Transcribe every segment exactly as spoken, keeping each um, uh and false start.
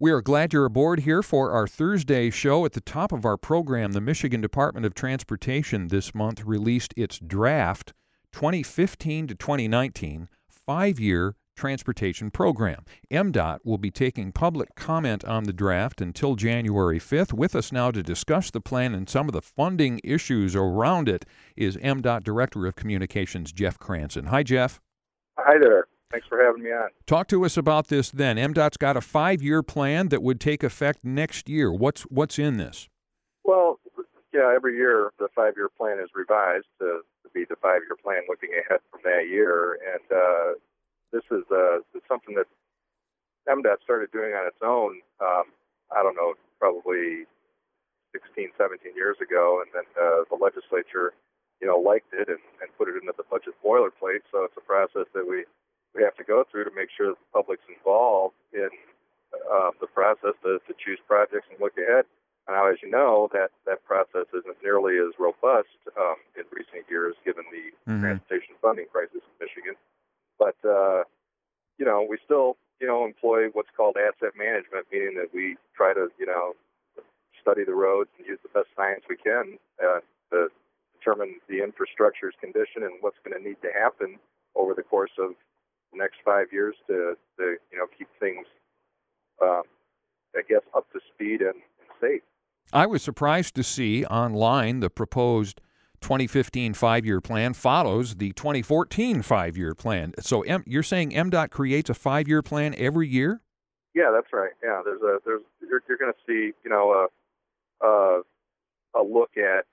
We are glad you're aboard here for our Thursday show. At the top of our program, the Michigan Department of Transportation this month released its draft twenty fifteen to twenty nineteen five-year transportation program. M DOT will be taking public comment on the draft until January fifth. With us now to discuss the plan and some of the funding issues around it is M DOT Director of Communications, Jeff Cranson. Hi, Jeff. Hi there. Thanks for having me on. Talk to us about this then. M DOT's got a five-year plan that would take effect next year. What's what's in this? Well, yeah, every year the five-year plan is revised to, to be the five-year plan looking ahead from that year. And uh, this is uh, something that M DOT started doing on its own, um, I don't know, probably sixteen, seventeen years ago. And then uh, the legislature, you know, liked it and, and put it into the budget boilerplate. So it's a process that we we have to go through to make sure that the public's involved in uh, the process to, to choose projects and look ahead. Now, as you know, that, that process isn't nearly as robust um, in recent years given the mm-hmm. transportation funding crisis in Michigan. But, uh, you know, we still, you know, employ what's called asset management, meaning that we try to, you know, study the roads and use the best science we can uh, to determine the infrastructure's condition and what's going to need to happen over the course of the next five years to, to you know, keep things, uh, I guess, up to speed and, and safe. I was surprised to see online the proposed twenty fifteen five-year plan follows the twenty fourteen five-year plan. So M, you're saying M DOT creates a five-year plan every year? Yeah, that's right. Yeah, there's a there's you're, you're going to see, you know, a, a a look at.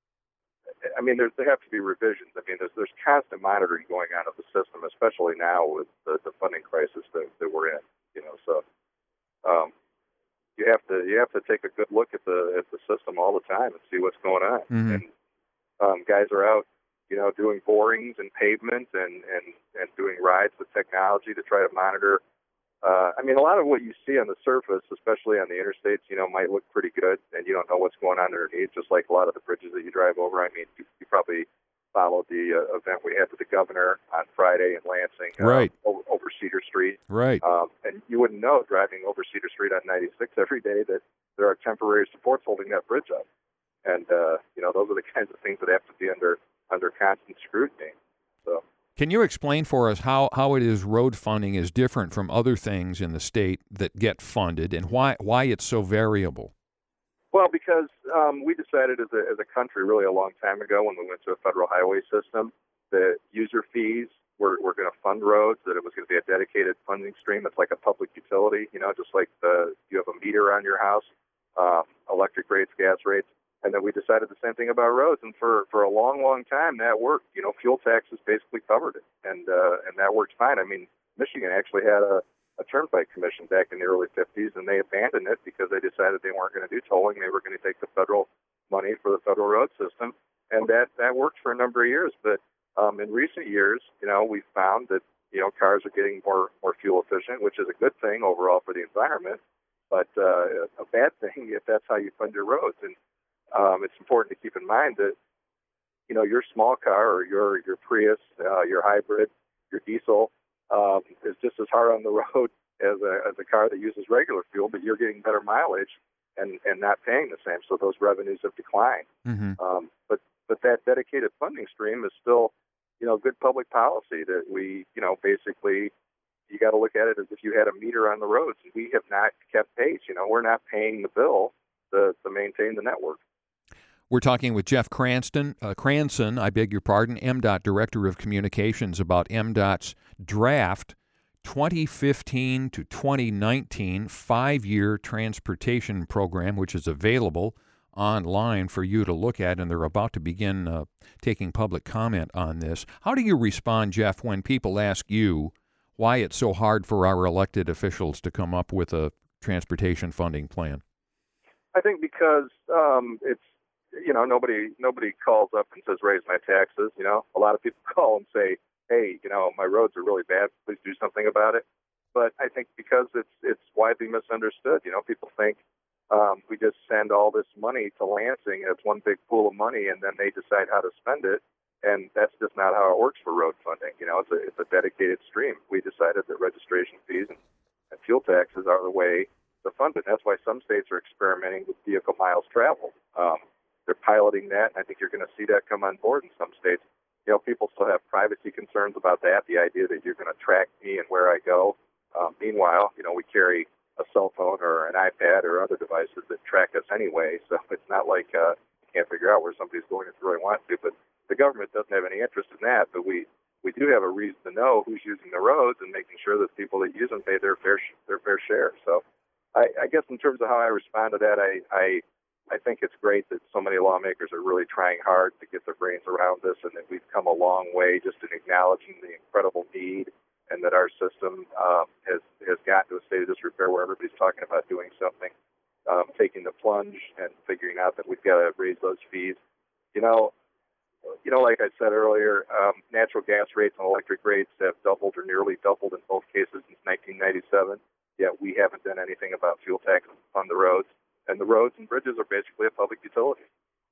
I mean, there's, there have to be revisions. I mean, there's there's constant monitoring going on of the system, especially now with the, the funding crisis that, that we're in. You know, so um, you have to you have to take a good look at the at the system all the time and see what's going on. Mm-hmm. And um, guys are out, you know, doing borings and pavement and, and, and doing rides with technology to try to monitor. Uh, I mean, a lot of what you see on the surface, especially on the interstates, you know, might look pretty good, and you don't know what's going on underneath, just like a lot of the bridges that you drive over. I mean, you, you probably followed the uh, event we had with the governor on Friday in Lansing, right. uh, over, over Cedar Street. Right. Um, and you wouldn't know driving over Cedar Street on ninety-six every day that there are temporary supports holding that bridge up. And, uh, you know, those are the kinds of things that have to be under under constant scrutiny. So. Can you explain for us how, how it is road funding is different from other things in the state that get funded and why why it's so variable? Well, because um, we decided as a, as a country really a long time ago when we went to a federal highway system that user fees were, were going to fund roads, that it was going to be a dedicated funding stream. It's like a public utility, you know, just like the, you have a meter on your house, uh, electric rates, gas rates. And then we decided the same thing about roads, and for, for a long, long time that worked. You know, fuel taxes basically covered it, and uh, and that worked fine. I mean, Michigan actually had a, a turnpike commission back in the early fifties, and they abandoned it because they decided they weren't going to do tolling. They were going to take the federal money for the federal road system, and that, that worked for a number of years. But um, in recent years, you know, we found that, you know, cars are getting more, more fuel efficient, which is a good thing overall for the environment, but uh, a bad thing if that's how you fund your roads. And Um, it's important to keep in mind that, you know, your small car or your, your Prius, uh, your hybrid, your diesel um, is just as hard on the road as a, as a car that uses regular fuel, but you're getting better mileage and, and not paying the same. So those revenues have declined. Mm-hmm. Um, but, but that dedicated funding stream is still, you know, good public policy that we, you know, basically you got to look at it as if you had a meter on the roads. We have not kept pace. You know, we're not paying the bill to, to maintain the network. We're talking with Jeff Cranston, uh, Cranson, I beg your pardon, M DOT Director of Communications, about M DOT's draft twenty fifteen to twenty nineteen five-year transportation program, which is available online for you to look at, and they're about to begin uh, taking public comment on this. How do you respond, Jeff, when people ask you why it's so hard for our elected officials to come up with a transportation funding plan? I think because um, it's, you know, nobody nobody calls up and says, raise my taxes. You know, a lot of people call and say, hey, you know, my roads are really bad. Please do something about it. But I think because it's it's widely misunderstood. You know, people think um, we just send all this money to Lansing. It's one big pool of money, and then they decide how to spend it. And that's just not how it works for road funding. You know, it's a, it's a dedicated stream. We decided that registration fees and, and fuel taxes are the way to fund it. That's why some states are experimenting with vehicle miles traveled. Um, they're piloting that, and I think you're going to see that come on board in some states. You know, people still have privacy concerns about that, the idea that you're going to track me and where I go. Um, meanwhile, you know, we carry a cell phone or an iPad or other devices that track us anyway, so it's not like uh, you can't figure out where somebody's going if you really want to. But the government doesn't have any interest in that, but we, we do have a reason to know who's using the roads and making sure that people that use them pay their fair sh- their fair share. So I, I guess in terms of how I respond to that, I, I I think it's great that so many lawmakers are really trying hard to get their brains around this, and that we've come a long way just in acknowledging the incredible need, and that our system um, has has gotten to a state of disrepair where everybody's talking about doing something, um, taking the plunge and figuring out that we've got to raise those fees. You know, you know, like I said earlier, um, natural gas rates and electric rates have doubled or nearly doubled in both cases since nineteen ninety-seven. Yet we haven't done anything about fuel taxes on the roads. And the roads and bridges are basically a public utility.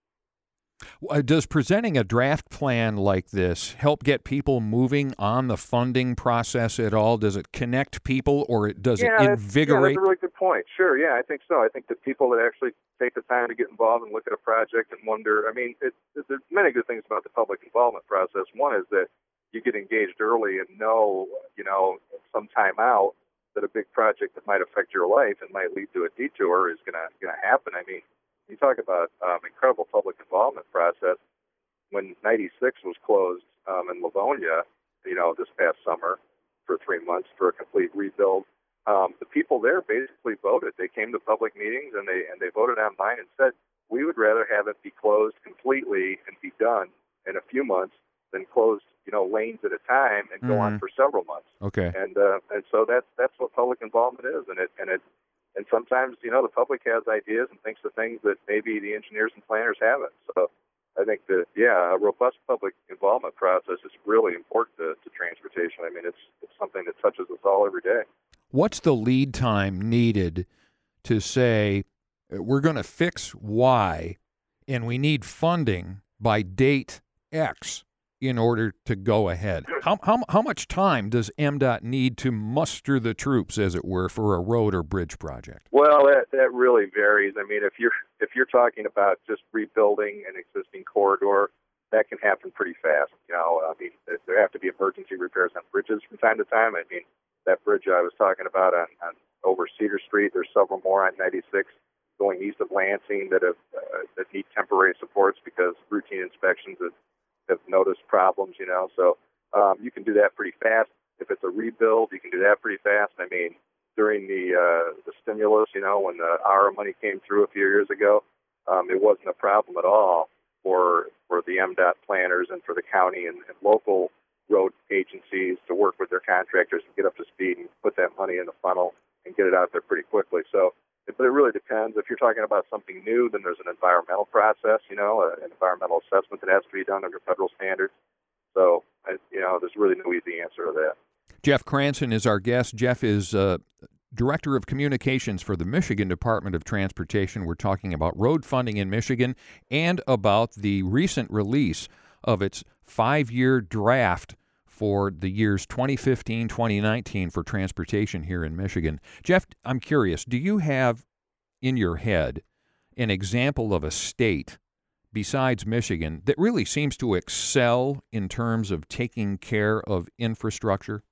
Does presenting a draft plan like this help get people moving on the funding process at all? Does it connect people, or does yeah, it that's, invigorate? Yeah, that's a really good point. Sure, yeah, I think so. I think that people that actually take the time to get involved and look at a project and wonder, I mean, it, it, there's many good things about the public involvement process. One is that you get engaged early and know, you know, some time out, that a big project that might affect your life and might lead to a detour is going to going to happen. I mean, you talk about um, incredible public involvement process. When ninety-six was closed um, in Livonia, you know, this past summer for three months for a complete rebuild, um, the people there basically voted. They came to public meetings and they and they voted online and said, we would rather have it be closed completely and be done in a few months than closed, you know, lanes at a time and go mm-hmm. on for several months. Okay. And uh, and so that's that's what public involvement is, and it and it and sometimes, you know, the public has ideas and thinks of things that maybe the engineers and planners haven't. So I think that yeah, a robust public involvement process is really important to, to transportation. I mean, it's it's something that touches us all every day. What's the lead time needed to say we're going to fix Y and we need funding by date X in order to go ahead? How, how how much time does M DOT need to muster the troops, as it were, for a road or bridge project? Well, that, that really varies. I mean, if you're if you're talking about just rebuilding an existing corridor, that can happen pretty fast. You know, I mean, there have to be emergency repairs on bridges from time to time. I mean, that bridge I was talking about on, on over Cedar Street, there's several more on ninety-six going east of Lansing that have uh, that need temporary supports because routine inspections have have noticed problems, you know, so um, you can do that pretty fast. If it's a rebuild, you can do that pretty fast. I mean, during the uh, the stimulus, you know, when the A R A money came through a few years ago, um, it wasn't a problem at all for for the M DOT planners and for the county and, and local road agencies to work with their contractors and get up to speed and put that money in the funnel and get it out there pretty quickly. So, but it really depends. If you're talking about something new, then there's an environmental process, you know, an environmental assessment that has to be done under federal standards. So, I, you know, there's really no easy answer to that. Jeff Cranson is our guest. Jeff is uh, Director of Communications for the Michigan Department of Transportation. We're talking about road funding in Michigan and about the recent release of its five-year draft for the years twenty fifteen, twenty nineteen for transportation here in Michigan. Jeff, I'm curious, do you have in your head an example of a state besides Michigan that really seems to excel in terms of taking care of infrastructure?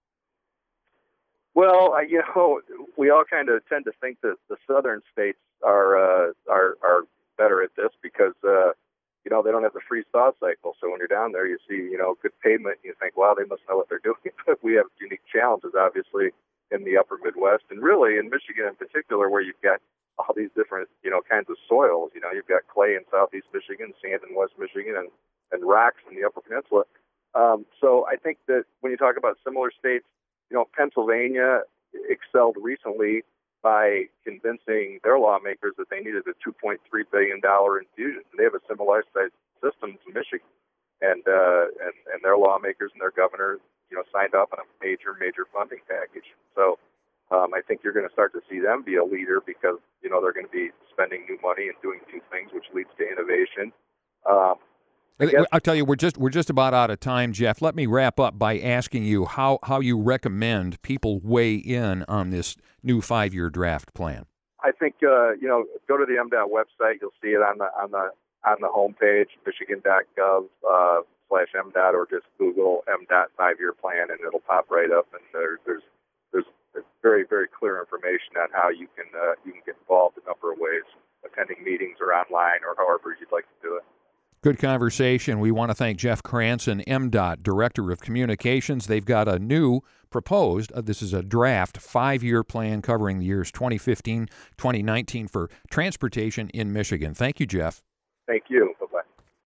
Well, I, you know, we all kind of tend to think that the southern states are uh, are are better at this because uh, you know, they don't have the freeze thaw cycle. So when you're down there, you see, you know, good pavement, and you think, wow, they must know what they're doing. We have unique challenges, obviously, in the upper Midwest, and really in Michigan in particular, where you've got all these different, you know, kinds of soils. You know, you've got clay in southeast Michigan, sand in west Michigan, and, and rocks in the upper peninsula. Um, so I think that when you talk about similar states, you know, Pennsylvania excelled recently by convincing their lawmakers that they needed a two point three billion dollars infusion. They have a similar sized system to Michigan, and, uh, and and their lawmakers and their governor, you know, signed up on a major, major funding package. So um, I think you're going to start to see them be a leader because, you know, they're going to be spending new money and doing new things, which leads to innovation. Um, I'll tell you, we're just we're just about out of time, Jeff. Let me wrap up by asking you how, how you recommend people weigh in on this new five-year draft plan. I think uh, you know, go to the M DOT website. You'll see it on the on the on the homepage, michigan dot gov uh, slash M DOT, or just Google M DOT five-year plan, and it'll pop right up. And there, there's there's very very clear information on how you can uh, you can get involved a number of ways, attending meetings or online or however you'd like to do it. Good conversation. We want to thank Jeff Cranson, M DOT Director of Communications. They've got a new proposed, uh, this is a draft, five-year plan covering the years twenty fifteen, twenty nineteen for transportation in Michigan. Thank you, Jeff. Thank you.